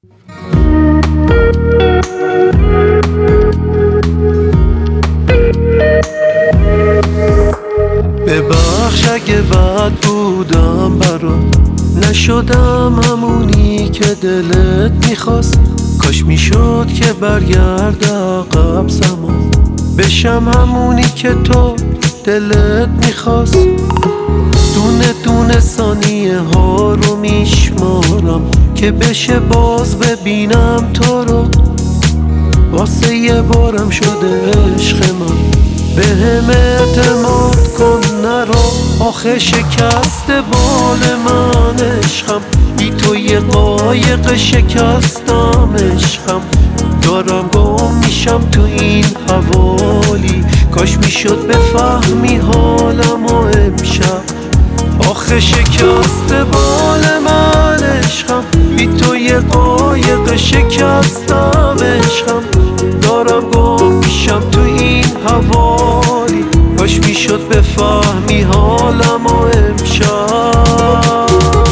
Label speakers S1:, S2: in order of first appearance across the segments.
S1: ببخش اگه بد بودم برات، نشدم همونی که دلت میخواست. کاش میشد که برگرد عقب زمان، بشم همونی که تو دلت میخواست. دونه دونه ثانیه ها رو میشمارم که بشه باز ببینم تو رو. واسه یه بارم شده عشق من، به هم اعتماد کن نرو. آخه شکست بال من عشقم، بی تو یه قایق شکستم عشقم. دارم گم میشم تو این حوالی، کاش میشد بفهمی حالم و امشب. آخه شکست بال من عشقم، بی تو یه قایق شکستم عشقم. دارم گم میشم تو این حوالی، کاش میشد بفهمی حالم و امشب.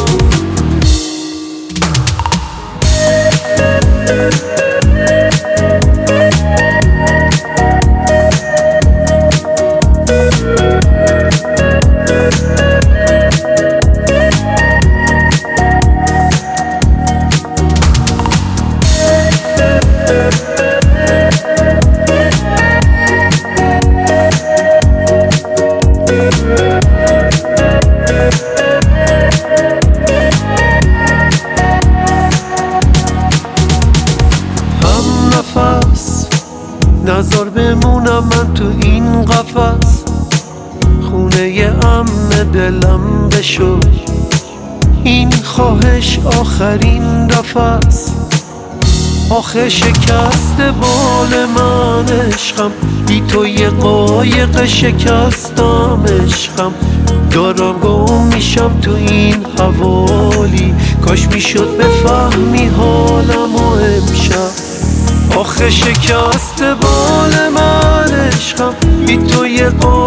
S1: نزار بمونم من تو این قفس، خونه امن دلم بشو. این خواهش آخرین نفس. آخه شکست بال من عشقم، بی تو یه قایق شکستم عشقم. دارم گم میشم تو این حوالی، کاش میشد بفهمی حالم و امشب. آخه شکست بال من عشقم، بی تو یه